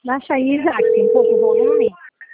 Baixa aí, Isaac, tem pouco volume.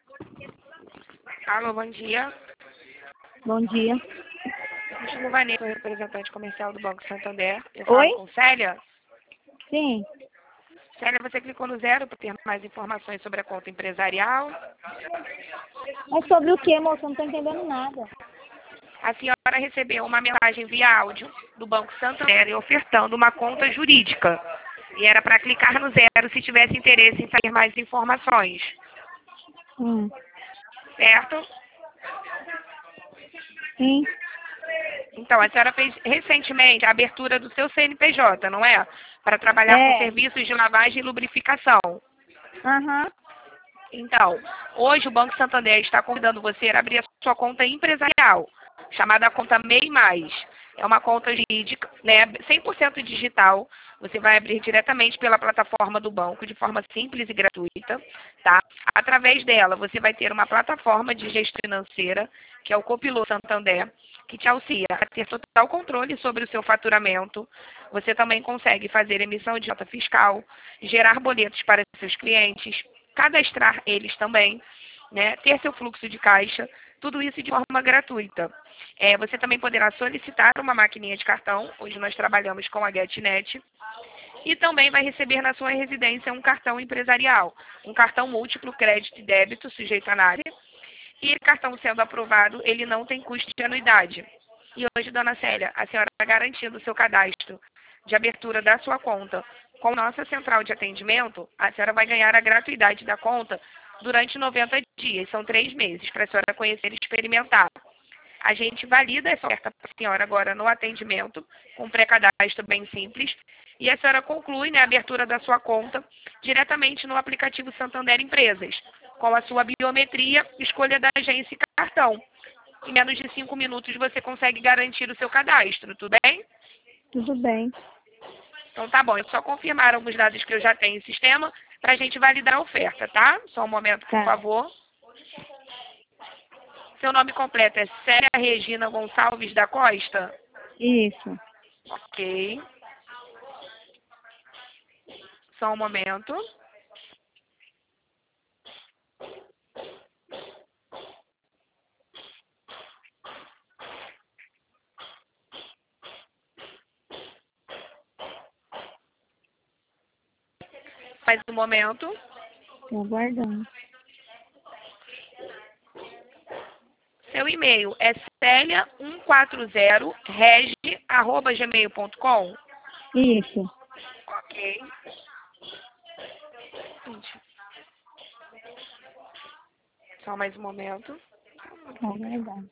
Alô, bom dia. Bom dia. Me chamo Vanessa, sou representante comercial do Banco Santander. Eu Oi? falo com Célia. Sim. Célia, você clicou no 0 para ter mais informações sobre a conta empresarial. Mas sobre o que, moça? Eu não tô entendendo nada. A senhora recebeu uma mensagem via áudio do Banco Santander ofertando uma conta jurídica. E era para clicar no 0 se tivesse interesse em saber mais informações. Hum. Certo? Sim. Então, a senhora fez recentemente a abertura do seu CNPJ, não é? Para trabalhar com É. serviços de lavagem e lubrificação. Aham. Então, hoje o Banco Santander está convidando você a abrir a sua conta empresarial, chamada conta MEI+. É uma conta jurídica, né, 100% digital. Você vai abrir diretamente pela plataforma do banco, de forma simples e gratuita, tá? Através dela, você vai ter uma plataforma de gestão financeira, que é o Copiloto Santander, que te auxilia a ter total controle sobre o seu faturamento. Você também consegue fazer emissão de nota fiscal, gerar boletos para seus clientes, cadastrar eles também, né, ter seu fluxo de caixa, tudo isso de forma gratuita. Você também poderá solicitar uma maquininha de cartão, hoje nós trabalhamos com a GetNet, e também vai receber na sua residência um cartão empresarial, um cartão múltiplo crédito e débito sujeito à análise, e o cartão sendo aprovado, ele não tem custo de anuidade. E hoje, dona Célia, a senhora está garantindo o seu cadastro de abertura da sua conta com nossa central de atendimento, a senhora vai ganhar a gratuidade da conta durante 90 dias, são 3 meses, para a senhora conhecer e experimentar. A gente valida essa oferta para a senhora agora no atendimento, com um pré-cadastro bem simples, e a senhora conclui, né, a abertura da sua conta diretamente no aplicativo Santander Empresas, com a sua biometria, escolha da agência e cartão. Em menos de 5 minutos você consegue garantir o seu cadastro, tudo bem? Tudo bem. Então tá bom, é só confirmar alguns dados que eu já tenho em sistema para a gente validar a oferta, tá? Só um momento, por Tá. favor. Seu nome completo é Célia Regina Gonçalves da Costa? Isso. Ok. Só um momento. Mais um momento. Tô aguardando. Seu e-mail é celia140regi@gmail.com? Isso. Ok. Gente, só mais um momento. Tô aguardando.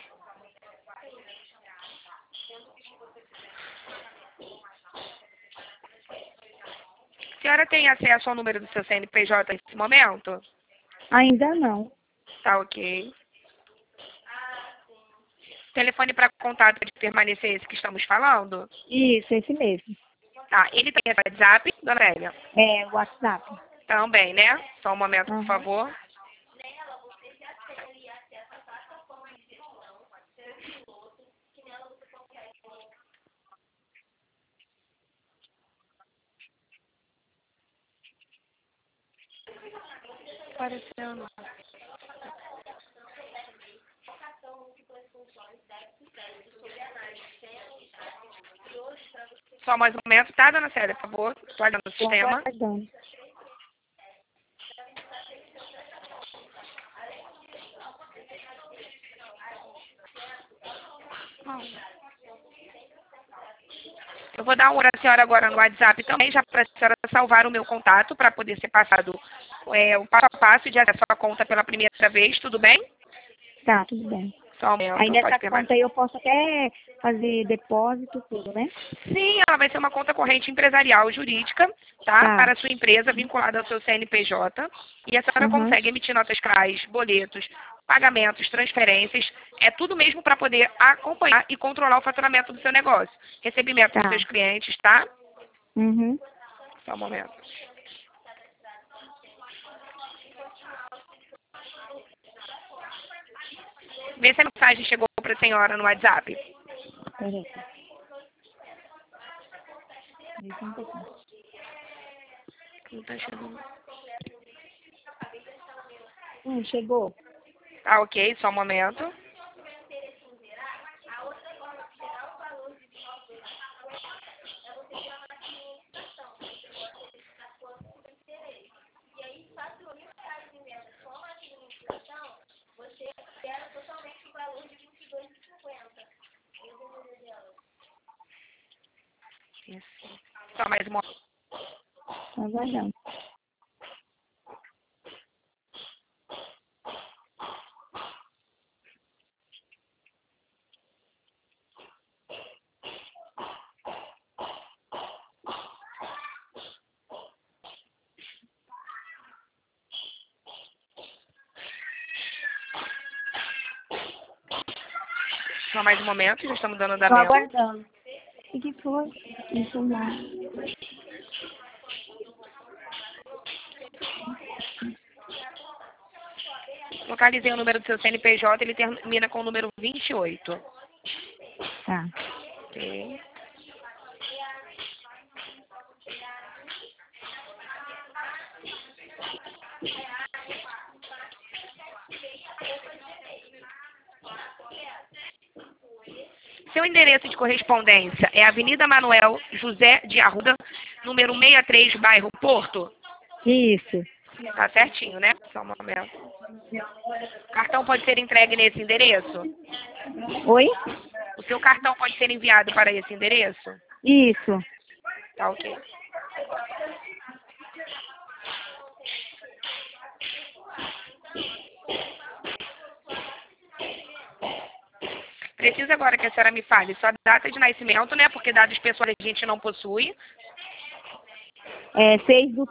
A senhora tem acesso ao número do seu CNPJ nesse momento? Ainda não. Tá ok. Telefone para contato de permanecer esse que estamos falando? Isso, esse mesmo. Tá. Ele tem WhatsApp, dona Elia? É, WhatsApp. Também, né? Só um momento, por Aham. favor. Aparecendo. Só mais um momento, tá, dona Célia, por favor? Estou olhando o Tô sistema. aguardando. Eu vou dar um oi à senhora agora no WhatsApp também, já para a senhora salvar o meu contato, para poder ser passado o passo a passo de acesso à conta pela primeira vez, tudo bem? Tá, tudo bem. Só um Aí momento, nessa pode permanecer. conta aí eu posso até fazer depósito, tudo, né? Sim, ela vai ser uma conta corrente empresarial jurídica, tá? Tá. Para a sua empresa, vinculada ao seu CNPJ. E a senhora Aham. consegue emitir notas fiscais, boletos, pagamentos, transferências. É tudo mesmo para poder acompanhar e controlar o faturamento do seu negócio. Recebimento dos Tá. seus clientes, tá? Uhum. Só um momento. Vê se a mensagem chegou para a senhora no WhatsApp. Peraí. Deixa um pouquinho. Não tá chegando. Chegou. Tá ok, só um momento. Isso. Só mais uma. Tá aguardando. Só mais um momento, já estamos dando Tô andamento. aguardando. O que foi? Isso não. Localizei o número do seu CNPJ, ele termina com o número 28. Tá. Ok. Seu endereço de correspondência é Avenida Manuel José de Arruda, número 63, bairro Porto? Isso. Tá certinho, né? Só um momento. O cartão pode ser entregue nesse endereço? Oi? O seu cartão pode ser enviado para esse endereço? Isso. Tá ok. Preciso agora que a senhora me fale sua data de nascimento, né? Porque dados pessoais a gente não possui. É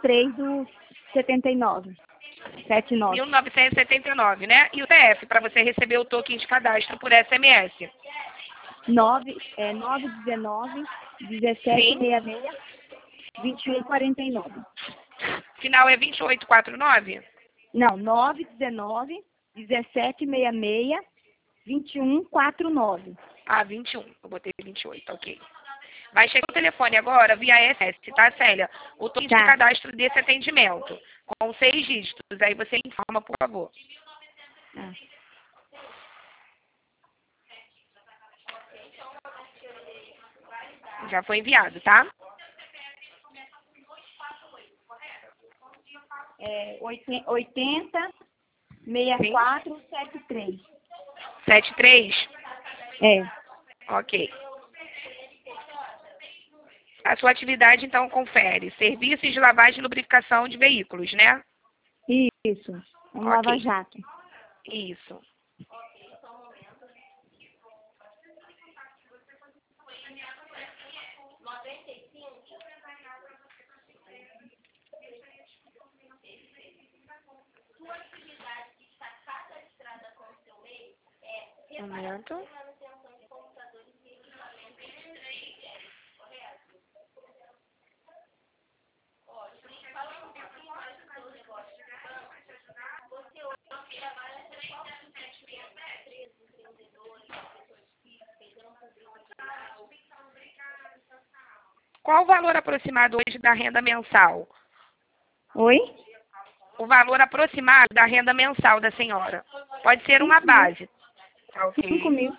6/3/79. 79. 1979, né? E o CPF para você receber o token de cadastro por SMS. 919 Sim. 1766 2149. Final é 2849? Não, 919 1766 2149. Ah, 21. Eu botei 28, ok. Vai chegar o telefone agora via SMS, tá, Célia? O token de Tá. cadastro desse atendimento, com 6 dígitos. Aí você informa, por favor. Tá. Já foi enviado, tá? 80 64 73. 73? É, Ok. A sua atividade, então, confere serviços de lavagem e lubrificação de veículos, né? isso. Um Ok. lava-jato. Isso. Um momento. Qual o valor aproximado hoje da renda mensal? Oi? O valor aproximado da renda mensal da senhora. Pode ser uma 5 mil. base. Tá 5 ok. mil.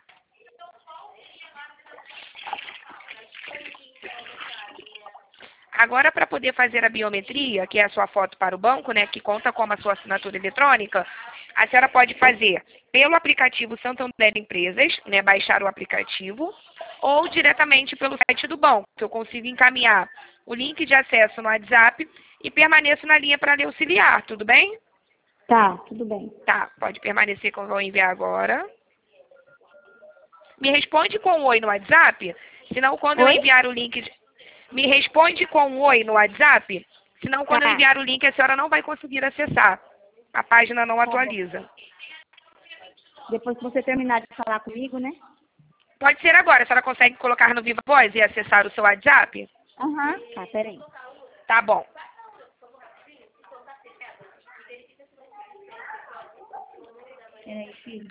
Agora, para poder fazer a biometria, que é a sua foto para o banco, né, que conta como a sua assinatura eletrônica, a senhora pode fazer pelo aplicativo Santander Empresas, né, baixar o aplicativo, ou diretamente pelo site do banco, que eu consigo encaminhar o link de acesso no WhatsApp e permaneço na linha para lhe auxiliar, tudo bem? Tá, tudo bem. Tá, pode permanecer que eu vou enviar agora. Me responde com um oi no WhatsApp, senão quando eu Oi? enviar o link... Me responde com um oi no WhatsApp, senão quando eu Tá. enviar o link a senhora não vai conseguir acessar. A página não Tá bom. atualiza. Depois que você terminar de falar comigo, né? Pode ser agora, a senhora consegue colocar no Viva Voz e acessar o seu WhatsApp? Aham. Tá, peraí. Tá bom. Peraí, filho.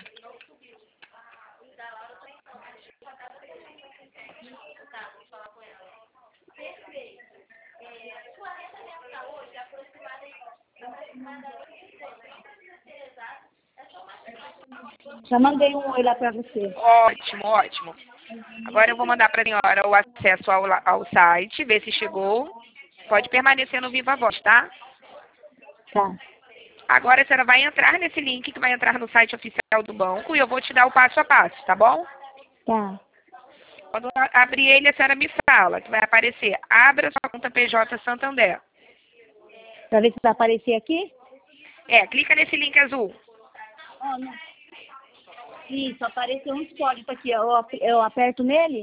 Já mandei um oi lá pra você. Ótimo, ótimo. Agora eu vou mandar para a senhora o acesso ao site, ver se chegou. Pode permanecer no Viva Voz, tá? Tá. Agora a senhora vai entrar nesse link que vai entrar no site oficial do banco e eu vou te dar o passo a passo, tá bom? Tá. Quando abrir ele, a senhora me fala que vai aparecer. Abra sua conta PJ Santander. Pra ver se vai aparecer aqui? Clica nesse link azul. Ó, não. Isso, apareceu uns códigos aqui. Eu aperto nele?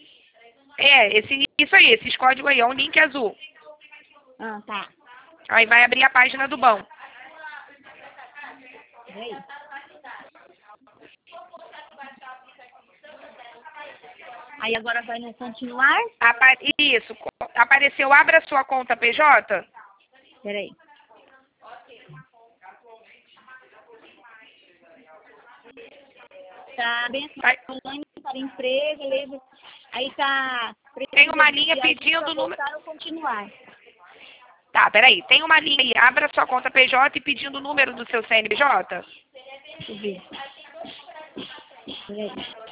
Isso aí, esses códigos aí, é um link azul. Ah, tá. Aí vai abrir a página do banco. Peraí. Aí agora vai no continuar? Isso, apareceu abra sua conta PJ? Peraí. Tá bem assim, Vai- online para emprego, leva. Aí tá. Tem uma linha pedindo o número. Voltar ou continuar. Tá, peraí. Tem uma linha aí. Abra sua conta PJ e pedindo o número do seu CNPJ. Deixa eu ver. Peraí.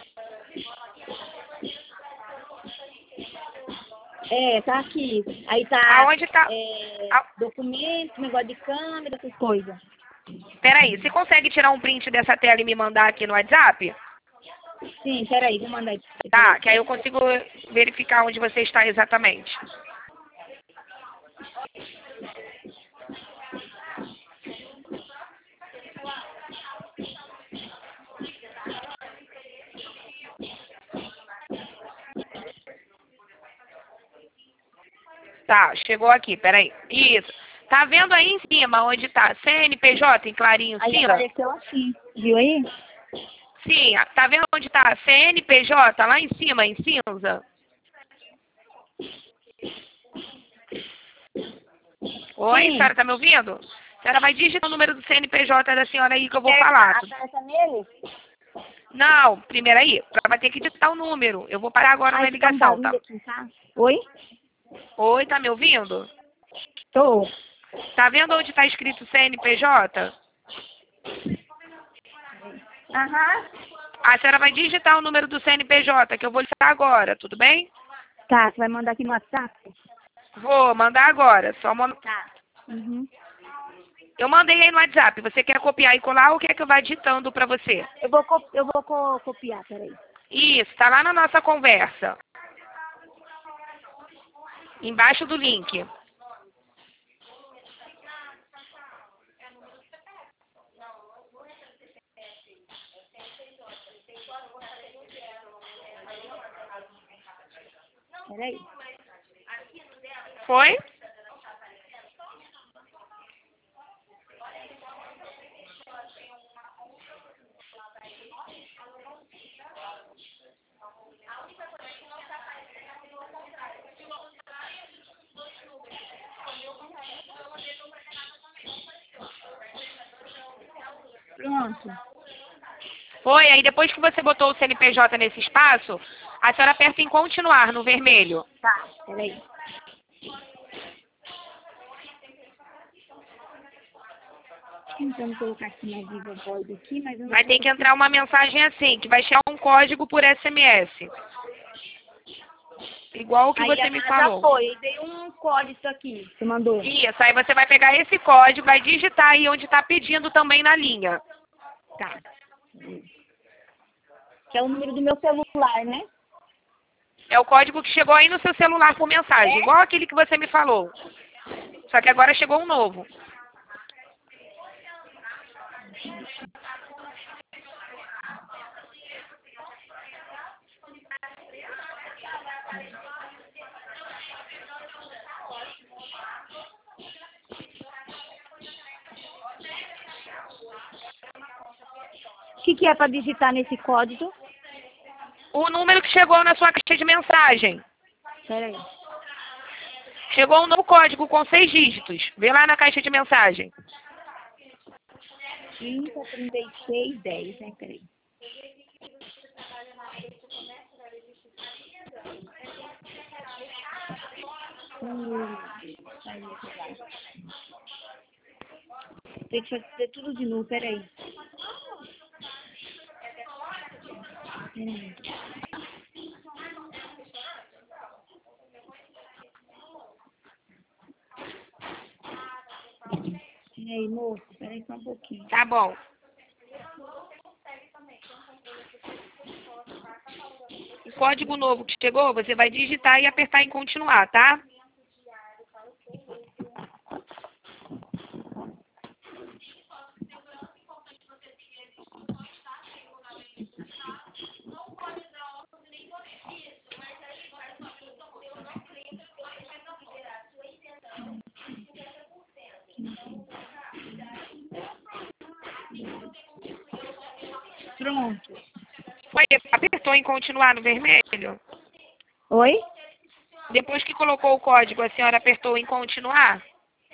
Tá aqui. Aí tá. Aonde tá? Documento, negócio de câmera, essas coisas. Peraí, você consegue tirar um print dessa tela e me mandar aqui no WhatsApp? Sim, peraí, vou mandar isso. Tá, que aí eu consigo verificar onde você está exatamente. Tá, chegou aqui, peraí. Isso. Tá vendo aí em cima onde tá CNPJ em clarinho Aí cinza? apareceu assim. Viu aí? Sim, tá vendo onde tá CNPJ lá em cima, em cinza? Oi, Sim. a senhora tá me ouvindo? A senhora vai digitar o número do CNPJ da senhora aí que eu vou Aperta- falar. Aperta nele? Não, primeiro aí, ela vai ter que digitar o número. Eu vou parar agora na Aí fica um ligação, tá? barulho aqui, tá? Oi? Oi, tá me ouvindo? Tô. Tá vendo onde tá escrito CNPJ? Aham. A senhora vai digitar o número do CNPJ, que eu vou digitar agora, tudo bem? Tá, você vai mandar aqui no WhatsApp? Vou mandar agora. Tá. Uhum. Eu mandei aí no WhatsApp. Você quer copiar e colar ou quer que eu vá digitando pra você? Eu vou copiar, peraí. Isso, tá lá na nossa conversa. Embaixo do link. Peraí. Foi? Pronto. Foi, aí depois que você botou o CNPJ nesse espaço, a senhora aperta em continuar no vermelho. Tá, peraí. Tentando colocar aqui na Viva Voz aqui, mas eu não Vai ter que entrar uma mensagem assim, que vai chegar um código por SMS. Igual o que Aí você a me já falou. foi, veio um código isso aqui. Você mandou? Isso, aí você vai pegar esse código, vai digitar aí onde está pedindo também na linha. Tá. Que é o número do meu celular, né? É o código que chegou aí no seu celular por mensagem, igual aquele que você me falou. Só que agora chegou um novo. O que é para digitar nesse código? O número que chegou na sua caixa de mensagem. Peraí. Chegou um novo código com 6 dígitos. Vê lá na caixa de mensagem. 30, 36, 10, né? Peraí. Tem que fazer tudo de novo, peraí. E aí, moço, peraí só um pouquinho. Tá bom. O código novo que chegou, você vai digitar e apertar em continuar, tá? Pronto. Foi, apertou em continuar no vermelho? Oi? Depois que colocou o código, a senhora apertou em continuar?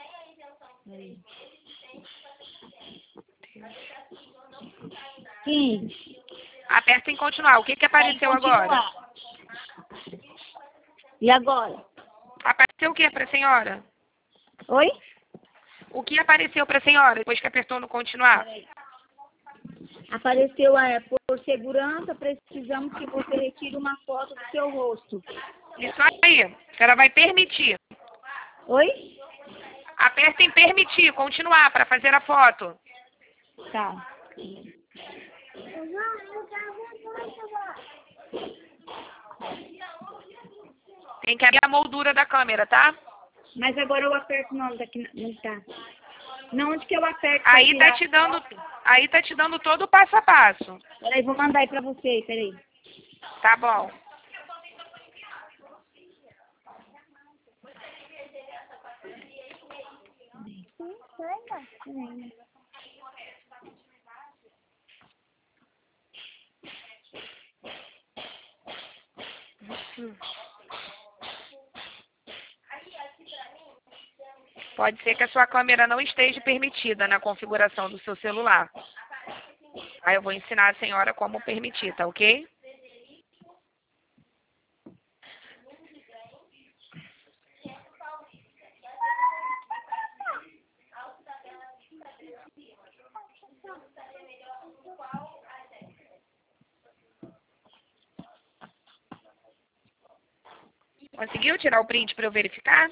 Sim. Aperta em continuar. O que apareceu agora? E agora? Apareceu o que para a senhora? Oi? O que apareceu para a senhora depois que apertou no continuar? Apareceu, por segurança, precisamos que você retire uma foto do seu rosto. Isso aí. A senhora vai permitir. Oi? Aperta em permitir, continuar, para fazer a foto. Tá. Tem que abrir a moldura da câmera, tá? Mas agora eu aperto não, daqui não tá. Não, onde que eu aperto? Aí tá te dando todo o passo a passo. Peraí, vou mandar aí pra você, peraí. Tá bom. Pode ser que a sua câmera não esteja permitida na configuração do seu celular. Aí eu vou ensinar a senhora como permitir, tá ok? Conseguiu tirar o print para eu verificar?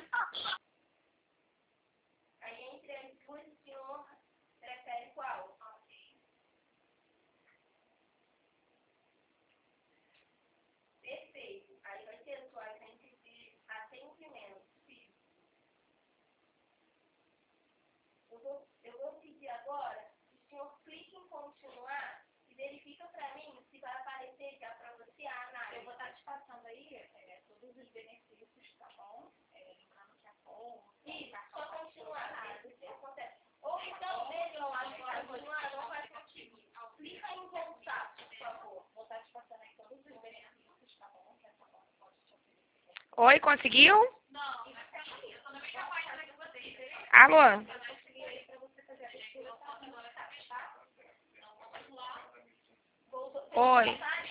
Eu vou pedir agora que o senhor clique em continuar e verifica para mim se vai aparecer já para você a análise. Eu vou estar te passando aí todos os benefícios, tá bom? Lembrando que a conta... Isso, só continuar. Ou então, mesmo lá de continuar, não vai conseguir. Clica em voltar, por favor. Vou estar te passando aí todos os benefícios, tá bom? Que essa conta pode te oferecer. Oi, conseguiu? Não, mas peraí, eu também já falei com vocês. Alô? Oi.